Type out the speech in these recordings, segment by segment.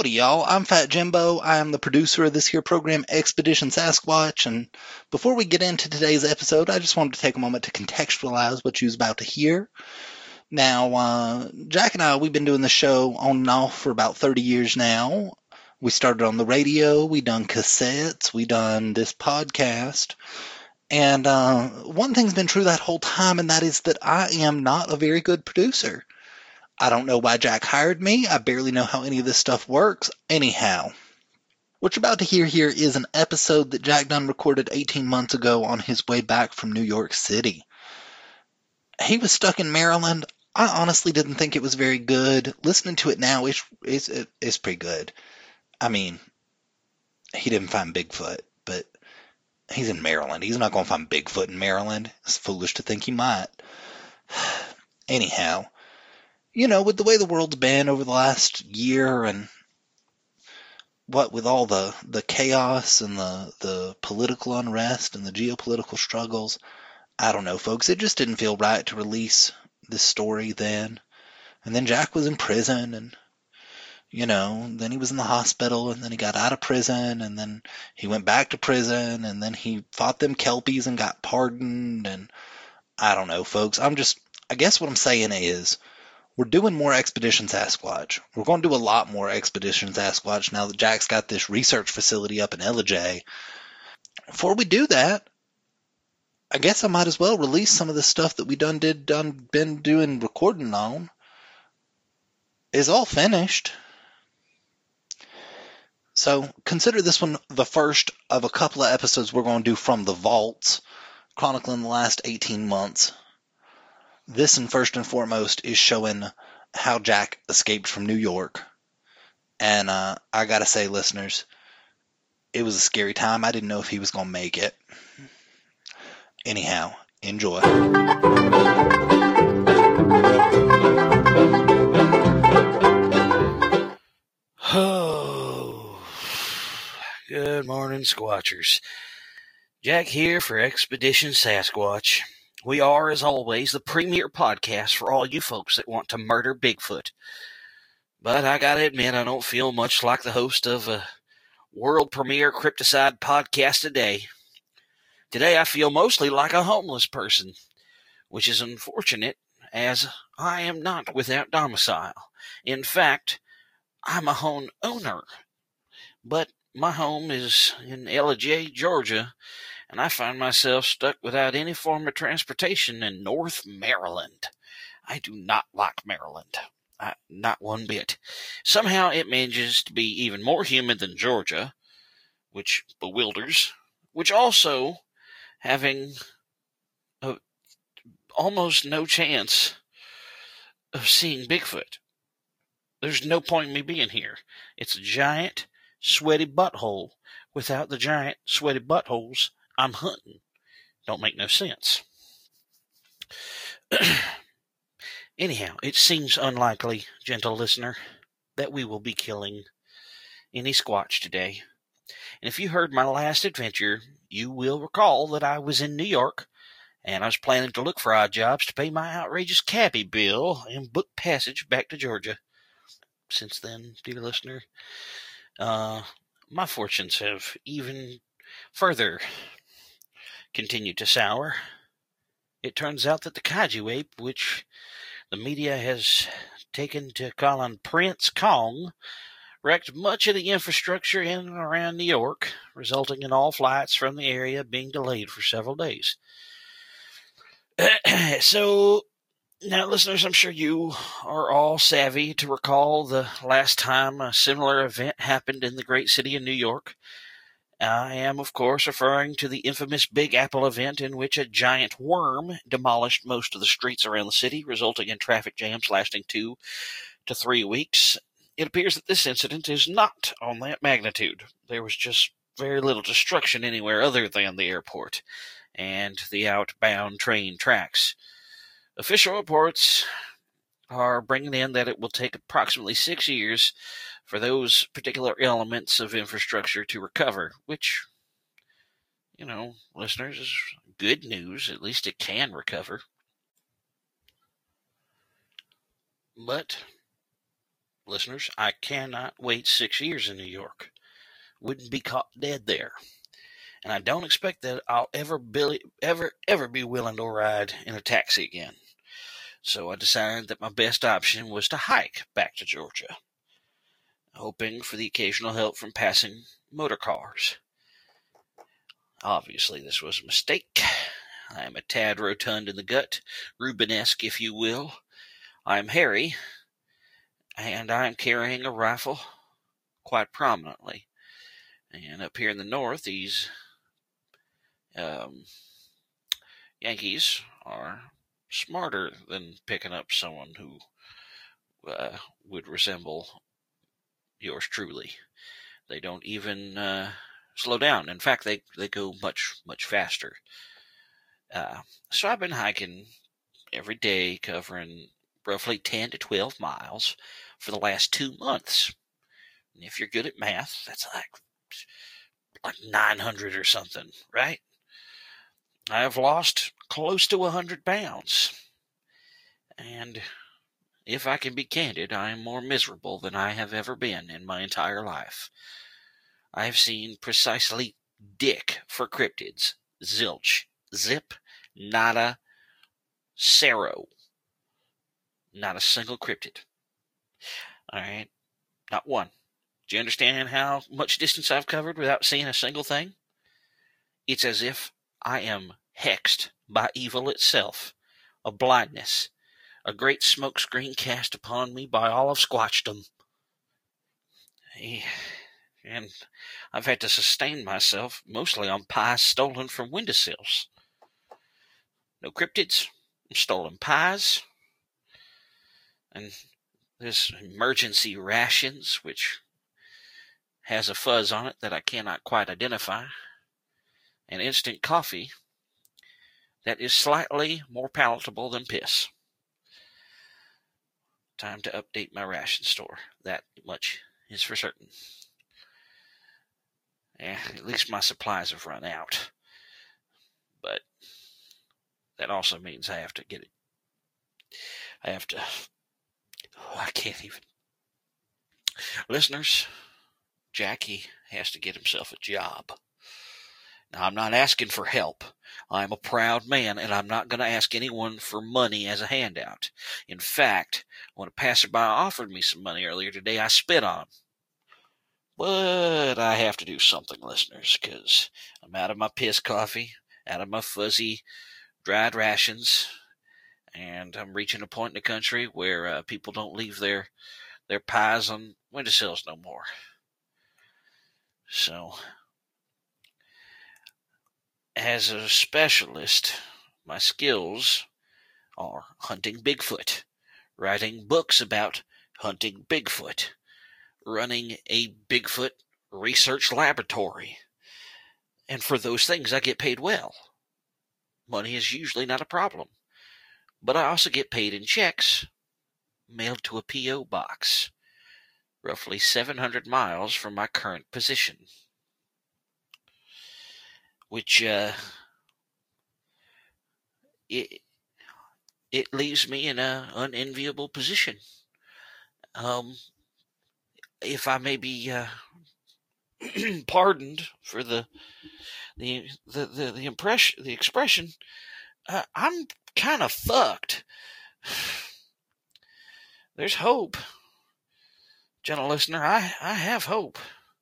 Howdy, y'all. I'm Fat Jimbo. I am the producer of this here program, Expedition Sasquatch. And before we get into today's episode, I just wanted to take a moment to contextualize what you're about to hear. Now, Jack and I, we've been doing the show on and off for about 30 years now. We started on the radio, we done cassettes, we done this podcast. And one thing's been true that whole time, and that is that I am not a very good producer. I don't know why Jack hired me. I barely know how any of this stuff works. Anyhow, what you're about to hear here is an episode that Jack Dunn recorded 18 months ago on his way back from New York City. He was stuck in Maryland. I honestly didn't think it was very good. Listening to it now, it's pretty good. I mean, he didn't find Bigfoot, but he's in Maryland. He's not going to find Bigfoot in Maryland. It's foolish to think he might. Anyhow, you know, with the way the world's been over the last year and what with all the chaos and the political unrest and the geopolitical struggles, I don't know, folks. It just didn't feel right to release this story then. And then Jack was in prison and, you know, then he was in the hospital and then he got out of prison and then he went back to prison and then he fought them Kelpies and got pardoned and I don't know, folks. I guess what I'm saying is, we're doing more Expedition Sasquatch. We're going to do a lot more Expedition Sasquatch now that Jack's got this research facility up in Ellijay. Before we do that, I guess I might as well release some of the stuff that we been doing recording on. It's all finished. So consider this one the first of a couple of episodes we're going to do from the vaults, chronicling the last 18 months. This, and first and foremost, is showing how Jack escaped from New York. And I gotta say, listeners, it was a scary time. I didn't know if he was gonna make it. Anyhow, enjoy. Oh, good morning, Squatchers. Jack here for Expedition Sasquatch. We are, as always, the premier podcast for all you folks that want to murder Bigfoot. But I gotta admit, I don't feel much like the host of a world premiere crypticide podcast today. Today I feel mostly like a homeless person, which is unfortunate, as I am not without domicile. In fact, I'm a home owner, but my home is in Ellijay, Georgia, and I find myself stuck without any form of transportation in North Maryland. I do not like Maryland. Not one bit. Somehow it manages to be even more humid than Georgia, which bewilders, which also having almost no chance of seeing Bigfoot. There's no point in me being here. It's a giant, sweaty butthole. Without the giant, sweaty buttholes I'm hunting. Don't make no sense. Anyhow, it seems unlikely, gentle listener, that we will be killing any Squatch today. And if you heard my last adventure, you will recall that I was in New York, and I was planning to look for odd jobs to pay my outrageous cabbie bill and book passage back to Georgia. Since then, dear listener, my fortunes have even further continued to sour. It turns out that the kaiju ape, which the media has taken to calling Prince Kong, wrecked much of the infrastructure in and around New York, resulting in all flights from the area being delayed for several days. So, now listeners, I'm sure you are all savvy to recall the last time a similar event happened in the great city of New York. I am, of course, referring to the infamous Big Apple event in which a giant worm demolished most of the streets around the city, resulting in traffic jams lasting 2 to 3 weeks. It appears that this incident is not on that magnitude. There was just very little destruction anywhere other than the airport and the outbound train tracks. Official reports are bringing in that it will take approximately 6 years for those particular elements of infrastructure to recover, which, you know, listeners, is good news. At least it can recover. But listeners, I cannot wait 6 years in New York. Wouldn't be caught dead there. And I don't expect that I'll ever be willing to ride in a taxi again. So I decided that my best option was to hike back to Georgia, hoping for the occasional help from passing motor cars. Obviously, this was a mistake. I am a tad rotund in the gut, Rubenesque, if you will. I am hairy, and I am carrying a rifle quite prominently. And up here in the north, these Yankees are smarter than picking up someone who would resemble yours truly. They don't even slow down. In fact, they go much, much faster. So I've been hiking every day, covering roughly 10 to 12 miles for the last 2 months. And if you're good at math, that's like 900 or something, right? I have lost close to 100 pounds. And if I can be candid, I am more miserable than I have ever been in my entire life. I have seen precisely dick for cryptids. Zilch. Zip. Nada. Zero. Not a single cryptid. Alright? Not one. Do you understand how much distance I've covered without seeing a single thing? It's as if I am hexed by evil itself, a blindness, a great smokescreen cast upon me by all of Squatchdom. And I've had to sustain myself mostly on pies stolen from windowsills. No cryptids, stolen pies, and there's emergency rations, which has a fuzz on it that I cannot quite identify, and instant coffee that is slightly more palatable than piss. Time to update my ration store. That much is for certain. At least my supplies have run out. But that also means I have to get it. I can't even. Listeners, Jackie has to get himself a job. Now, I'm not asking for help. I'm a proud man, and I'm not going to ask anyone for money as a handout. In fact, when a passerby offered me some money earlier today, I spit on him. But I have to do something, listeners, because I'm out of my piss coffee, out of my fuzzy dried rations, and I'm reaching a point in the country where people don't leave their pies on windowsills no more. So, as a specialist, my skills are hunting Bigfoot, writing books about hunting Bigfoot, running a Bigfoot research laboratory. And for those things, I get paid well. Money is usually not a problem. But I also get paid in checks, mailed to a P.O. box, roughly 700 miles from my current position. Which, it leaves me in an unenviable position. If I may be pardoned for the expression, I'm kind of fucked. There's hope, gentle listener. I have hope,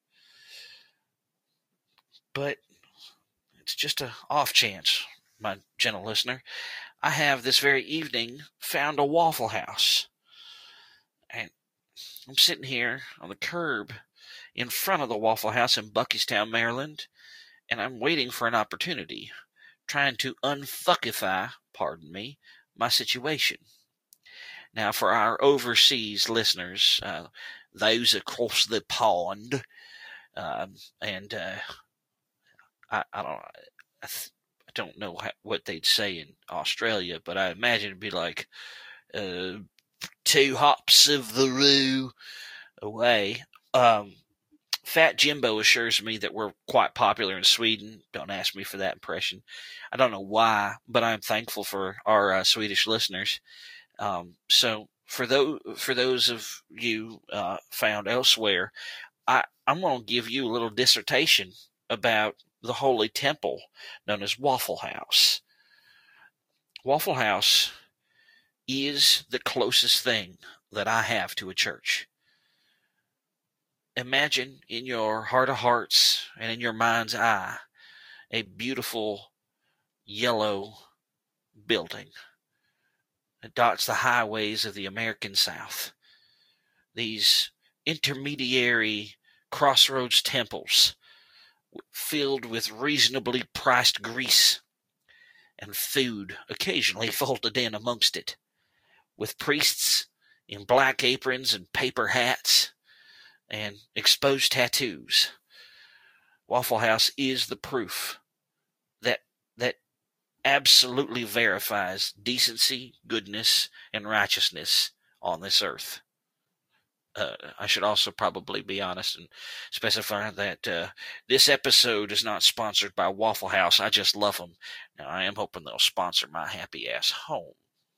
but it's just a off chance, my gentle listener. I have this very evening found a Waffle House, and I'm sitting here on the curb in front of the Waffle House in Buckystown, Maryland, and I'm waiting for an opportunity, trying to unfuckify, pardon me, my situation. Now, for our overseas listeners, those across the pond, I don't know what they'd say in Australia, but I imagine it'd be like 2 hops of the roo away. Fat Jimbo assures me that we're quite popular in Sweden. Don't ask me for that impression. I don't know why, but I'm thankful for our Swedish listeners. So for those of you found elsewhere, I'm going to give you a little dissertation about the Holy Temple known as Waffle House. Waffle House is the closest thing that I have to a church. Imagine in your heart of hearts and in your mind's eye a beautiful yellow building that dots the highways of the American South. These intermediary crossroads temples filled with reasonably priced grease and food occasionally folded in amongst it, with priests in black aprons and paper hats and exposed tattoos. Waffle House is the proof that absolutely verifies decency, goodness, and righteousness on this earth. I should also probably be honest and specify that this episode is not sponsored by Waffle House. I just love them. Now, I am hoping they'll sponsor my happy-ass home.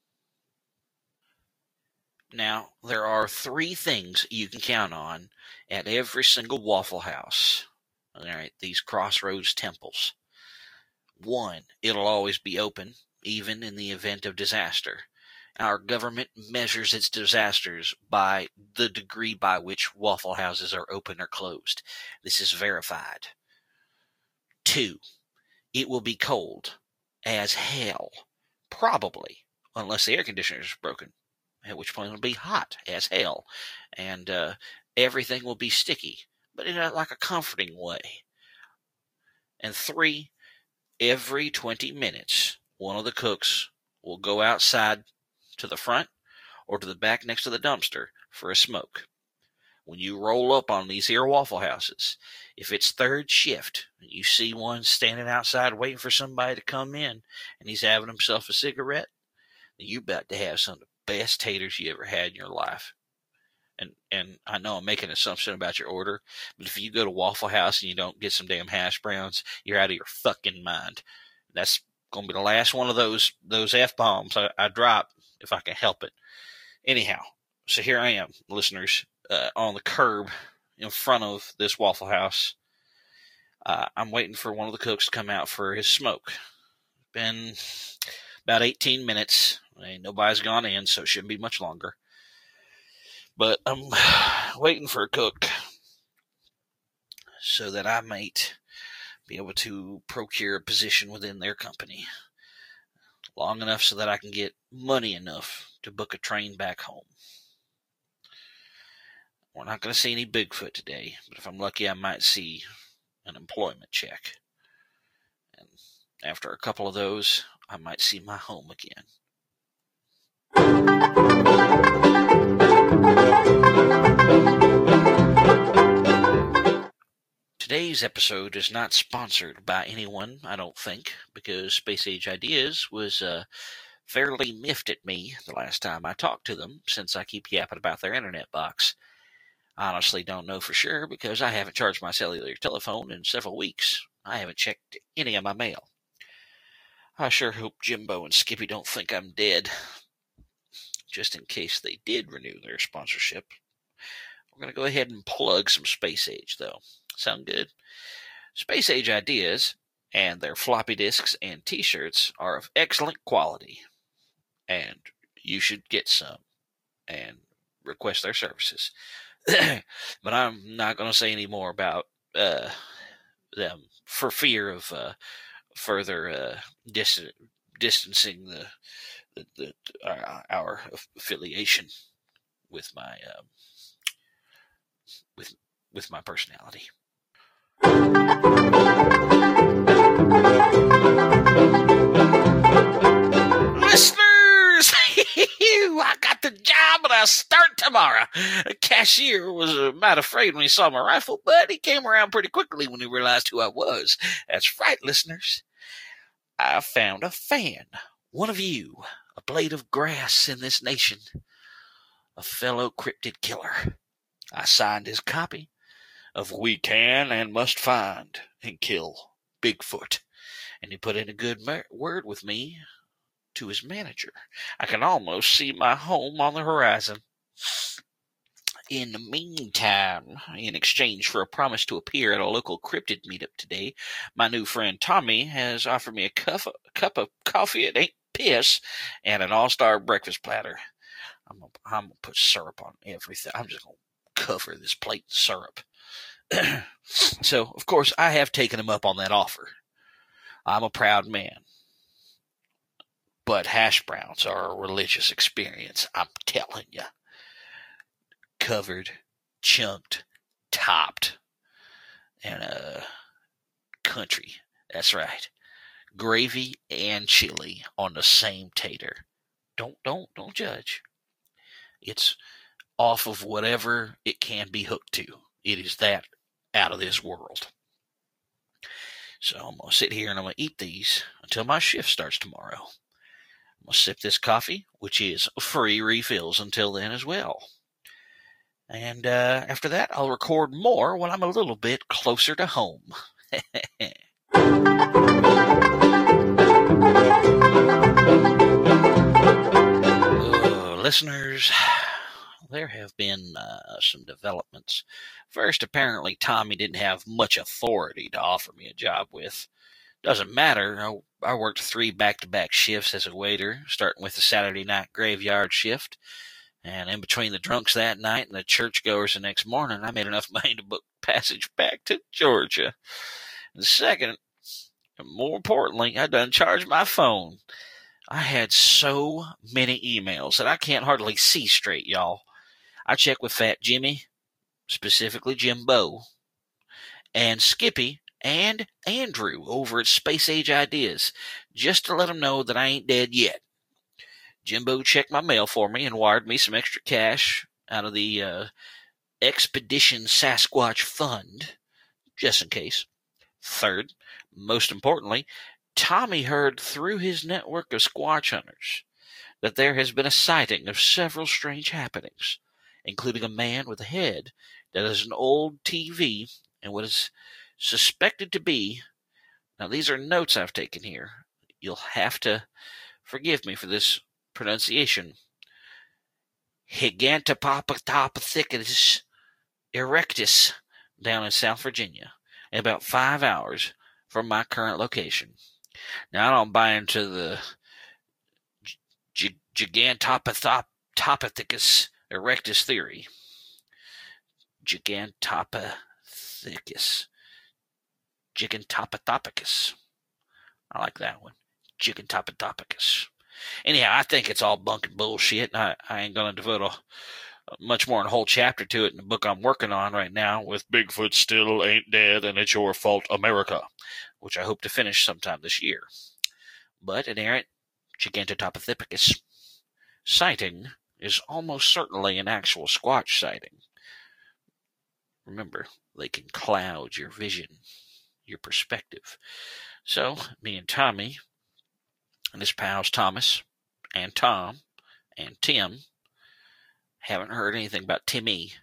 Now, there are 3 things you can count on at every single Waffle House. All right, these crossroads temples. 1, it'll always be open, even in the event of disaster. Our government measures its disasters by the degree by which Waffle Houses are open or closed. This is verified. 2, it will be cold as hell, probably, unless the air conditioner is broken, at which point it'll be hot as hell, and everything will be sticky, but in like a comforting way. And 3, every 20 minutes, one of the cooks will go outside to the front or to the back next to the dumpster for a smoke. When you roll up on these here Waffle Houses, if it's third shift and you see one standing outside waiting for somebody to come in and he's having himself a cigarette, then you're about to have some of the best taters you ever had in your life. And I know I'm making an assumption about your order, but if you go to Waffle House and you don't get some damn hash browns, you're out of your fucking mind. That's going to be the last one of those F-bombs I drop if I can help it. Anyhow, so here I am, listeners, on the curb in front of this Waffle House. I'm waiting for one of the cooks to come out for his smoke. Been about 18 minutes. Nobody's gone in, so it shouldn't be much longer. But I'm waiting for a cook so that I might be able to procure a position within their company long enough so that I can get money enough to book a train back home. We're not going to see any Bigfoot today, but if I'm lucky, I might see an employment check. And after a couple of those, I might see my home again. Today's episode is not sponsored by anyone, I don't think, because Space Age Ideas was fairly miffed at me the last time I talked to them, since I keep yapping about their internet box. I honestly don't know for sure, because I haven't charged my cellular telephone in several weeks. I haven't checked any of my mail. I sure hope Jimbo and Skippy don't think I'm dead. Just in case they did renew their sponsorship. We're going to go ahead and plug some Space Age, though. Sound good? Space Age Ideas and their floppy disks and t-shirts are of excellent quality, and you should get some and request their services. But I'm not going to say any more about them for fear of further distancing our affiliation with my with my personality. Listeners, I got the job and I start tomorrow. The cashier was might afraid when he saw my rifle, but he came around pretty quickly when he realized who I was. That's right, listeners. I found a fan, one of you, a blade of grass in this nation, a fellow cryptid killer. I signed his copy of We Can and Must Find and Kill Bigfoot, and he put in a good word with me to his manager. I can almost see my home on the horizon. In the meantime, in exchange for a promise to appear at a local cryptid meetup today, my new friend Tommy has offered me a cup of coffee that ain't piss and an all-star breakfast platter. I'm gonna put syrup on everything. I'm just gonna cover this plate in syrup. So, of course, I have taken him up on that offer. I'm a proud man. But hash browns are a religious experience, I'm telling you. Covered, chunked, topped, and country. That's right. Gravy and chili on the same tater. Don't judge. It's off of whatever it can be hooked to. It is that out of this world. So I'm going to sit here and I'm going to eat these until my shift starts tomorrow. I'm going to sip this coffee, which is free refills until then as well. And after that, I'll record more when I'm a little bit closer to home. Listeners, there have been some developments. First, apparently Tommy didn't have much authority to offer me a job with. Doesn't matter. I worked 3 back-to-back shifts as a waiter, starting with the Saturday night graveyard shift. And in between the drunks that night and the churchgoers the next morning, I made enough money to book passage back to Georgia. And second, and more importantly, I done charged my phone. I had so many emails that I can't hardly see straight, y'all. I checked with Fat Jimmy, specifically Jimbo, and Skippy, and Andrew over at Space Age Ideas, just to let them know that I ain't dead yet. Jimbo checked my mail for me and wired me some extra cash out of the Expedition Sasquatch Fund, just in case. Third, most importantly, Tommy heard through his network of Squatch hunters that there has been a sighting of several strange happenings, including a man with a head that is an old TV and what is suspected to be, now these are notes I've taken here, you'll have to forgive me for this pronunciation, Gigantopithecus erectus down in South Virginia, about 5 hours from my current location. Now, I don't buy into the Gigantopithecus erectus theory. Gigantopithecus. I like that one. Gigantopithecus. Anyhow, I think it's all bunk and bullshit. I ain't going to devote much more than a whole chapter to it in the book I'm working on right now with Bigfoot Still Ain't Dead and It's Your Fault, America, which I hope to finish sometime this year. But an errant Gigantopithecus sighting is almost certainly an actual Squatch sighting. Remember, they can cloud your vision, your perspective. So, me and Tommy and his pals Thomas and Tom and Tim haven't heard anything about Timmy.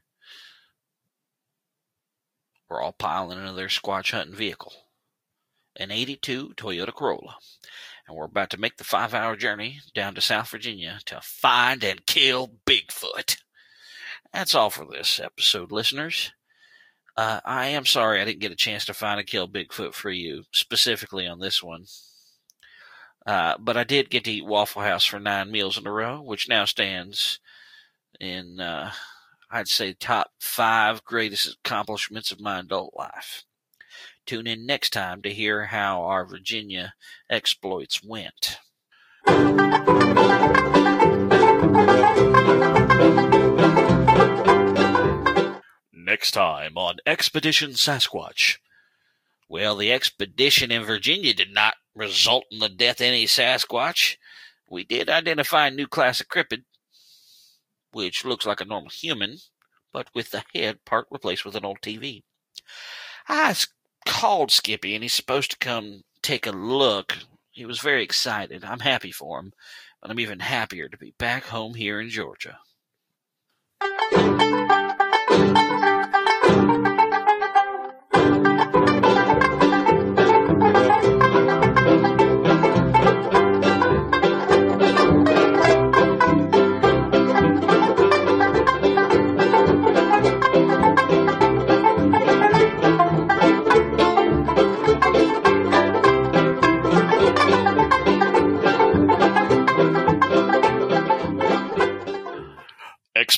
We're all piling into their Squatch hunting vehicle, an 82 Toyota Corolla, and we're about to make the 5-hour journey down to South Virginia to find and kill Bigfoot. That's all for this episode, listeners. I am sorry I didn't get a chance to find and kill Bigfoot for you, specifically on this one. But I did get to eat Waffle House for 9 meals in a row, which now stands in, I'd say, top 5 greatest accomplishments of my adult life. Tune in next time to hear how our Virginia exploits went. Next time on Expedition Sasquatch. Well, the expedition in Virginia did not result in the death of any Sasquatch. We did identify a new class of cryptid, which looks like a normal human, but with the head part replaced with an old TV. I called Skippy, and he's supposed to come take a look. He was very excited. I'm happy for him, but I'm even happier to be back home here in Georgia.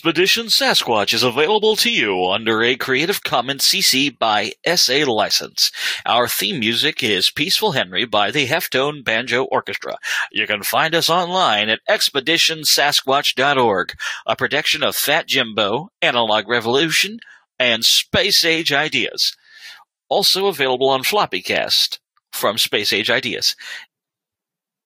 Expedition Sasquatch is available to you under a Creative Commons CC by SA license. Our theme music is Peaceful Henry by the Heftone Banjo Orchestra. You can find us online at expeditionsasquatch.org, a production of Fat Jimbo, Analog Revolution, and Space Age Ideas. Also available on Floppycast from Space Age Ideas.